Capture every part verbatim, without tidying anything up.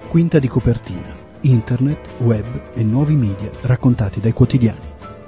Quinta di copertina, internet, web e nuovi media raccontati dai quotidiani.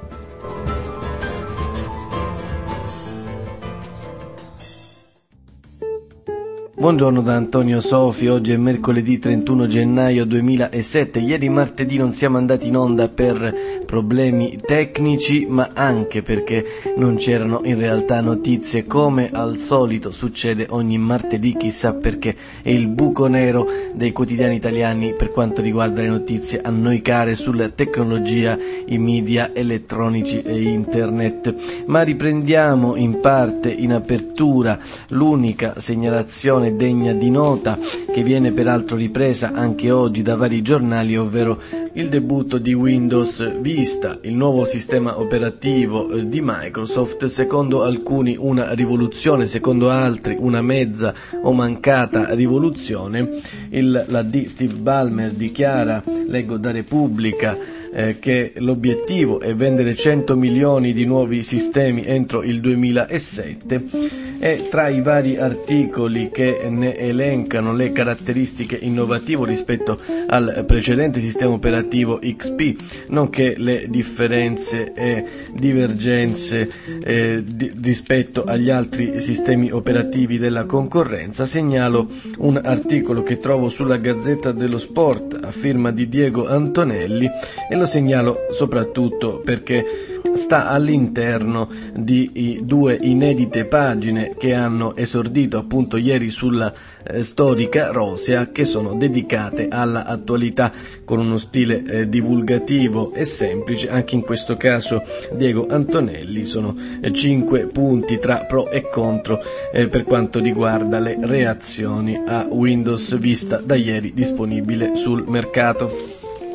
Buongiorno da Antonio Sofi, oggi è mercoledì trentuno gennaio duemilasette. Ieri martedì non siamo andati in onda per problemi tecnici, ma anche perché non c'erano in realtà notizie, come al solito succede ogni martedì, chissà perché è il buco nero dei quotidiani italiani per quanto riguarda le notizie a noi care sulla tecnologia, i media elettronici e internet. Ma riprendiamo in parte in apertura l'unica segnalazione degna di nota, che viene peraltro ripresa anche oggi da vari giornali, ovvero il debutto di Windows Vista, il nuovo sistema operativo di Microsoft, secondo alcuni una rivoluzione, secondo altri una mezza o mancata rivoluzione. Il, la D. Steve Ballmer dichiara, leggo da Repubblica, Eh, che l'obiettivo è vendere cento milioni di nuovi sistemi entro il duemilasette, e tra i vari articoli che ne elencano le caratteristiche innovative rispetto al precedente sistema operativo X P, nonché le differenze e divergenze eh, di, rispetto agli altri sistemi operativi della concorrenza, segnalo un articolo che trovo sulla Gazzetta dello Sport a firma di Diego Antonelli, e lo segnalo soprattutto perché sta all'interno di due inedite pagine che hanno esordito appunto ieri sulla eh, storica Rosea, che sono dedicate alla attualità con uno stile eh, divulgativo e semplice. Anche in questo caso Diego Antonelli, sono eh, cinque punti tra pro e contro eh, per quanto riguarda le reazioni a Windows Vista, da ieri disponibile sul mercato.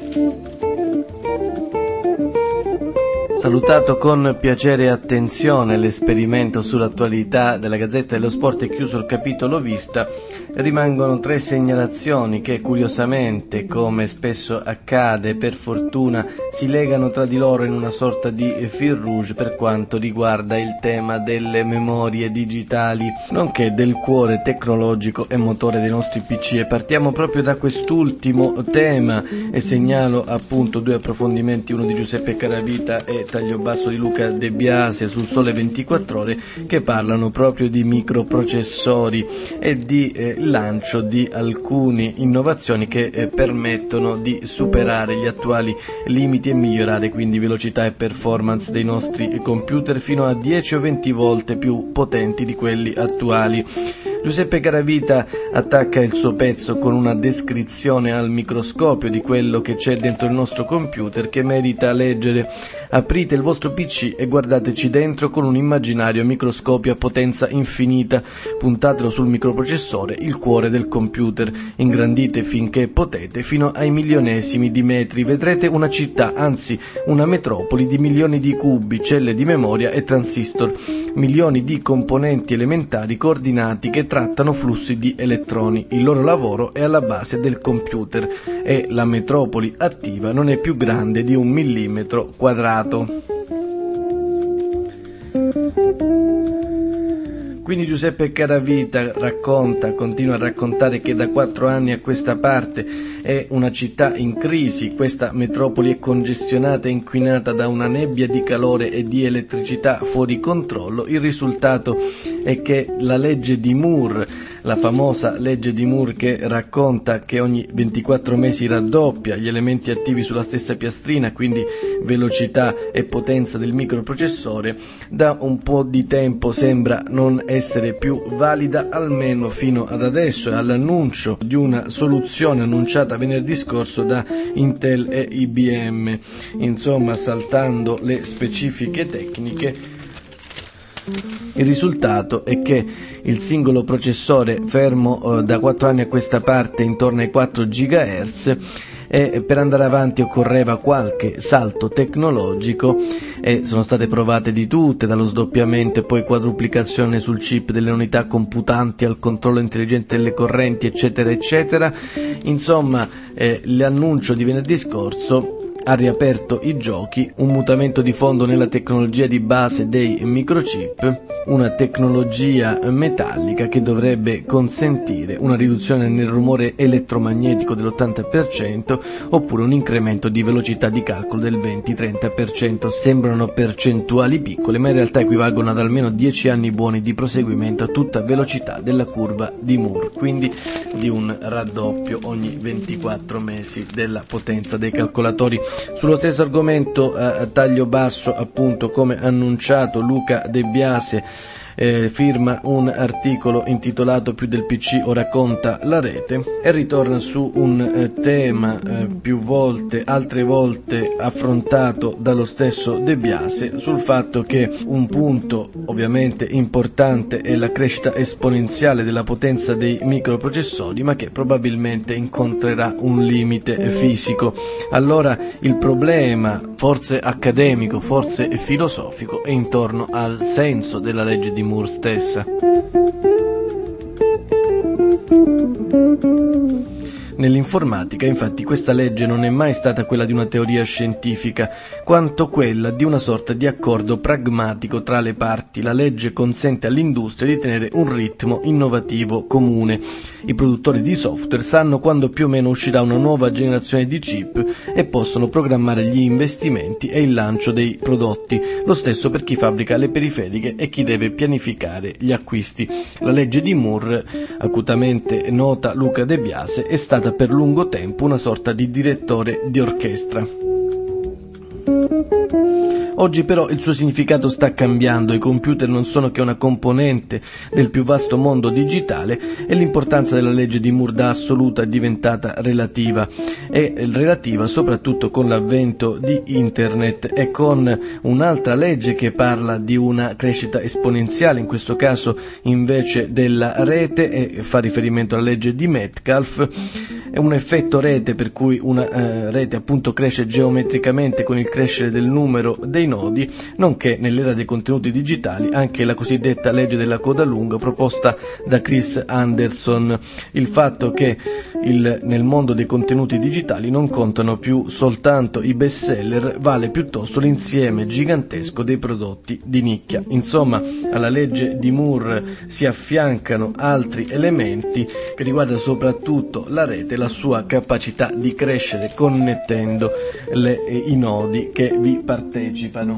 Salutato con piacere e attenzione l'esperimento sull'attualità della Gazzetta dello Sport, è chiuso il capitolo Vista. Rimangono tre segnalazioni che curiosamente, come spesso accade, per fortuna si legano tra di loro in una sorta di fil rouge per quanto riguarda il tema delle memorie digitali, nonché del cuore tecnologico e motore dei nostri P C. E partiamo proprio da quest'ultimo tema e segnalo appunto due approfondimenti, uno di Giuseppe Caravita e taglio basso di Luca De Biase sul Sole ventiquattro Ore, che parlano proprio di microprocessori e di eh, lancio di alcune innovazioni che eh, permettono di superare gli attuali limiti e migliorare quindi velocità e performance dei nostri computer fino a dieci o venti volte più potenti di quelli attuali. Giuseppe Caravita attacca il suo pezzo con una descrizione al microscopio di quello che c'è dentro il nostro computer, che merita leggere. Aprite il vostro P C e guardateci dentro con un immaginario microscopio a potenza infinita, puntatelo sul microprocessore, il cuore del computer, ingrandite finché potete fino ai milionesimi di metri, vedrete una città, anzi una metropoli di milioni di cubi, celle di memoria e transistor, milioni di componenti elementari coordinati che trattano flussi di elettroni. Il loro lavoro è alla base del computer e la metropoli attiva non è più grande di un millimetro quadrato. Quindi Giuseppe Caravita racconta, continua a raccontare che da quattro anni a questa parte è una città in crisi, questa metropoli è congestionata e inquinata da una nebbia di calore e di elettricità fuori controllo. Il risultato è che la legge di Moore, la famosa legge di Moore che racconta che ogni ventiquattro mesi raddoppia gli elementi attivi sulla stessa piastrina, quindi velocità e potenza del microprocessore, da un po' di tempo sembra non essere più valida, almeno fino ad adesso, e all'annuncio di una soluzione annunciata venerdì scorso da Intel e I B M. Insomma, saltando le specifiche tecniche, il risultato è che il singolo processore, fermo eh, da quattro anni a questa parte intorno ai quattro gigahertz, e per andare avanti occorreva qualche salto tecnologico, e sono state provate di tutte, dallo sdoppiamento e poi quadruplicazione sul chip delle unità computanti al controllo intelligente delle correnti, eccetera eccetera. Insomma, eh, l'annuncio di venerdì scorso ha riaperto i giochi, un mutamento di fondo nella tecnologia di base dei microchip, una tecnologia metallica che dovrebbe consentire una riduzione nel rumore elettromagnetico dell'ottanta per cento oppure un incremento di velocità di calcolo del venti-trenta per cento. Sembrano percentuali piccole, ma in realtà equivalgono ad almeno dieci anni buoni di proseguimento a tutta velocità della curva di Moore, quindi di un raddoppio ogni ventiquattro mesi della potenza dei calcolatori. Sullo stesso argomento, a taglio basso, appunto, come annunciato, Luca De Biase Eh, firma un articolo intitolato "Più del P C o racconta la rete" e ritorna su un eh, tema eh, più volte, altre volte affrontato dallo stesso De Biase, sul fatto che un punto ovviamente importante è la crescita esponenziale della potenza dei microprocessori, ma che probabilmente incontrerà un limite fisico. Allora il problema, forse accademico, forse filosofico, è intorno al senso della legge di Moore stessa. Nell'informatica, infatti, questa legge non è mai stata quella di una teoria scientifica, quanto quella di una sorta di accordo pragmatico tra le parti. La legge consente all'industria di tenere un ritmo innovativo comune. I produttori di software sanno quando più o meno uscirà una nuova generazione di chip e possono programmare gli investimenti e il lancio dei prodotti. Lo stesso per chi fabbrica le periferiche e chi deve pianificare gli acquisti. La legge di Moore, acutamente nota Luca De Biase, è stata per lungo tempo una sorta di direttore di orchestra. Oggi però il suo significato sta cambiando, i computer non sono che una componente del più vasto mondo digitale e l'importanza della legge di Moore da assoluta è diventata relativa, e relativa soprattutto con l'avvento di Internet e con un'altra legge che parla di una crescita esponenziale, in questo caso invece della rete, e fa riferimento alla legge di Metcalfe. È un effetto rete per cui una eh, rete appunto cresce geometricamente con il crescere del numero dei nodi, nonché nell'era dei contenuti digitali anche la cosiddetta legge della coda lunga proposta da Chris Anderson, il fatto che il, nel mondo dei contenuti digitali non contano più soltanto i bestseller, vale piuttosto l'insieme gigantesco dei prodotti di nicchia. Insomma, alla legge di Moore si affiancano altri elementi che riguardano soprattutto la rete, la sua capacità di crescere connettendo le, i nodi che vi partecipano.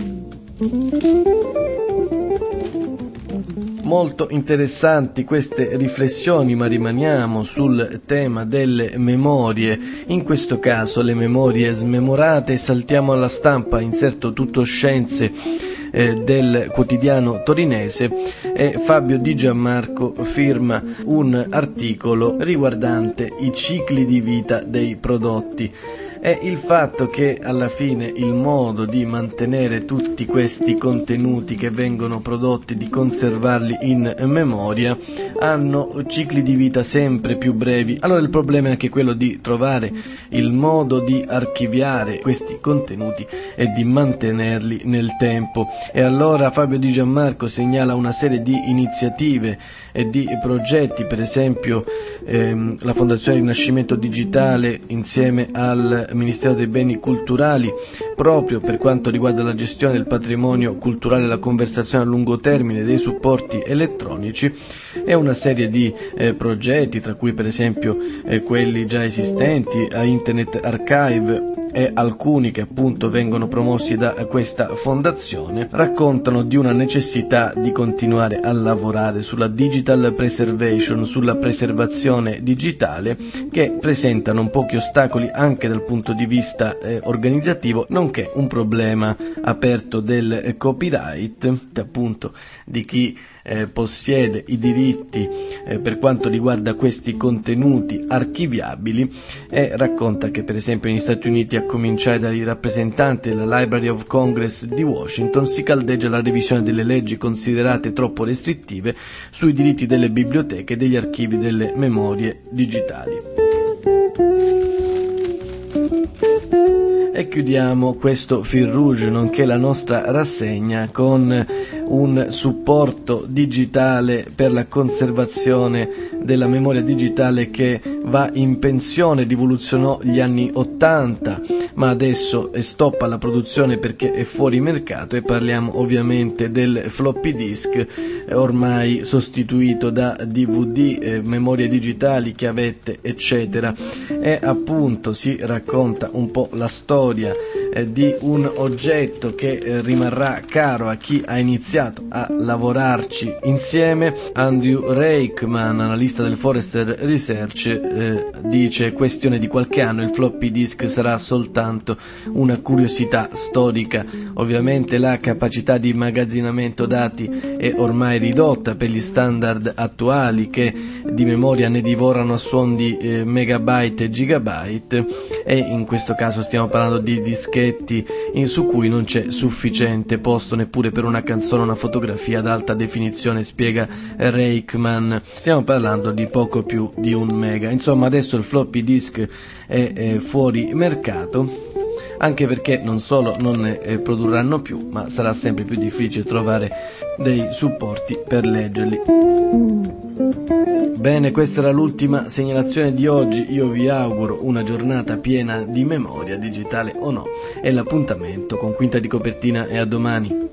Molto interessanti queste riflessioni, ma rimaniamo sul tema delle memorie, in questo caso le memorie smemorate. Saltiamo alla stampa, inserto Tutto Scienze eh, del quotidiano torinese, e Fabio Di Gianmarco firma un articolo riguardante i cicli di vita dei prodotti. È il fatto che alla fine il modo di mantenere tutti questi contenuti che vengono prodotti, di conservarli in memoria, hanno cicli di vita sempre più brevi. Allora il problema è anche quello di trovare il modo di archiviare questi contenuti e di mantenerli nel tempo. E allora Fabio Di Gianmarco segnala una serie di iniziative e di progetti, per esempio ehm, la Fondazione Rinascimento Digitale insieme al Ministero dei Beni Culturali, proprio per quanto riguarda la gestione del patrimonio culturale e la conservazione a lungo termine dei supporti elettronici, e una serie di eh, progetti, tra cui per esempio eh, quelli già esistenti a Internet Archive e alcuni che appunto vengono promossi da questa fondazione, raccontano di una necessità di continuare a lavorare sulla digital preservation, sulla preservazione digitale, che presentano pochi ostacoli anche dal punto di vista eh, organizzativo, nonché un problema aperto del copyright, appunto di chi eh, possiede i diritti eh, per quanto riguarda questi contenuti archiviabili, e racconta che per esempio negli Stati Uniti, a cominciare dai rappresentanti della Library of Congress di Washington, si caldeggia la revisione delle leggi considerate troppo restrittive sui diritti delle biblioteche e degli archivi delle memorie digitali. E chiudiamo questo fil rouge, nonché la nostra rassegna, con un supporto digitale per la conservazione della memoria digitale che va in pensione, rivoluzionò gli anni ottanta, ma adesso è stop alla produzione perché è fuori mercato, e parliamo ovviamente del floppy disk, ormai sostituito da D V D, eh, memorie digitali, chiavette eccetera. E appunto si racconta un po' la storia eh, di un oggetto che eh, rimarrà caro a chi ha iniziato a lavorarci insieme. Andrew Reichman, analista del Forrester Research, eh, dice: questione di qualche anno il floppy disk sarà soltanto una curiosità storica. Ovviamente la capacità di immagazzinamento dati è ormai ridotta per gli standard attuali, che di memoria ne divorano a suon di eh, megabyte e gigabyte, e in questo caso stiamo parlando di dischetti in, su cui non c'è sufficiente posto neppure per una canzone o una fotografia ad alta definizione, spiega Reichman. Stiamo parlando di poco più di un mega. Insomma, adesso il floppy disk è, è fuori mercato, anche perché non solo non ne eh, produrranno più, ma sarà sempre più difficile trovare dei supporti per leggerli. Bene, questa era l'ultima segnalazione di oggi. Io vi auguro una giornata piena di memoria, digitale o no, e l'appuntamento con Quinta di Copertina è a domani.